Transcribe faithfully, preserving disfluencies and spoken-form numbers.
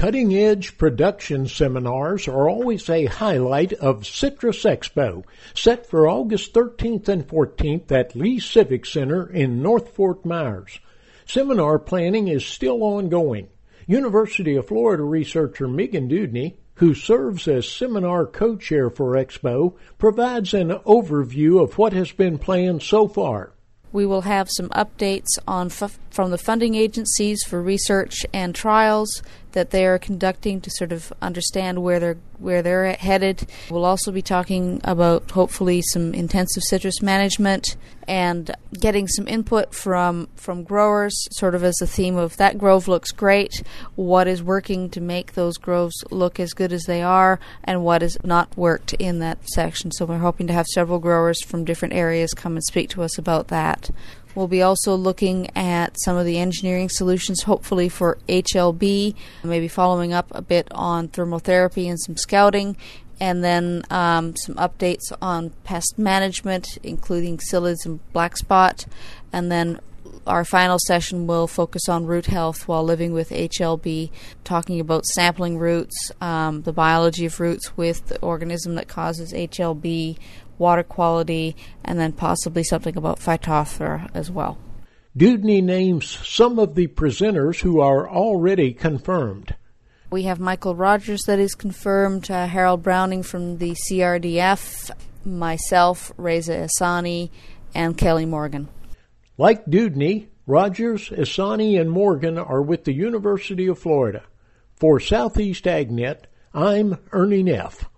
Cutting-edge production seminars are always a highlight of Citrus Expo, set for August thirteenth and fourteenth at Lee Civic Center in North Fort Myers. Seminar planning is still ongoing. University of Florida researcher Megan Dewdney, who serves as seminar co-chair for Expo, provides an overview of what has been planned so far. We will have some updates on f- from the funding agencies for research and trials that they are conducting to sort of understand where they're where they're headed. We'll also be talking about hopefully some intensive citrus management and getting some input from from growers, sort of as a theme of that grove looks great, what is working to make those groves look as good as they are, and what has not worked in that section. So we're hoping to have several growers from different areas come and speak to us about that. We'll be also looking at some of the engineering solutions, hopefully for H L B, maybe following up a bit on thermotherapy and some scouting, and then um, some updates on pest management, including psyllids and black spot. And then our final session will focus on root health while living with H L B, talking about sampling roots, um, the biology of roots with the organism that causes H L B, water quality, and then possibly something about Phytophthora as well. Dewdney names some of the presenters who are already confirmed. We have Michael Rogers that is confirmed, uh, Harold Browning from the C R D F, myself, Reza Asani, and Kelly Morgan. Like Dewdney, Rogers, Asani, and Morgan are with the University of Florida. For Southeast AgNet, I'm Ernie Neff.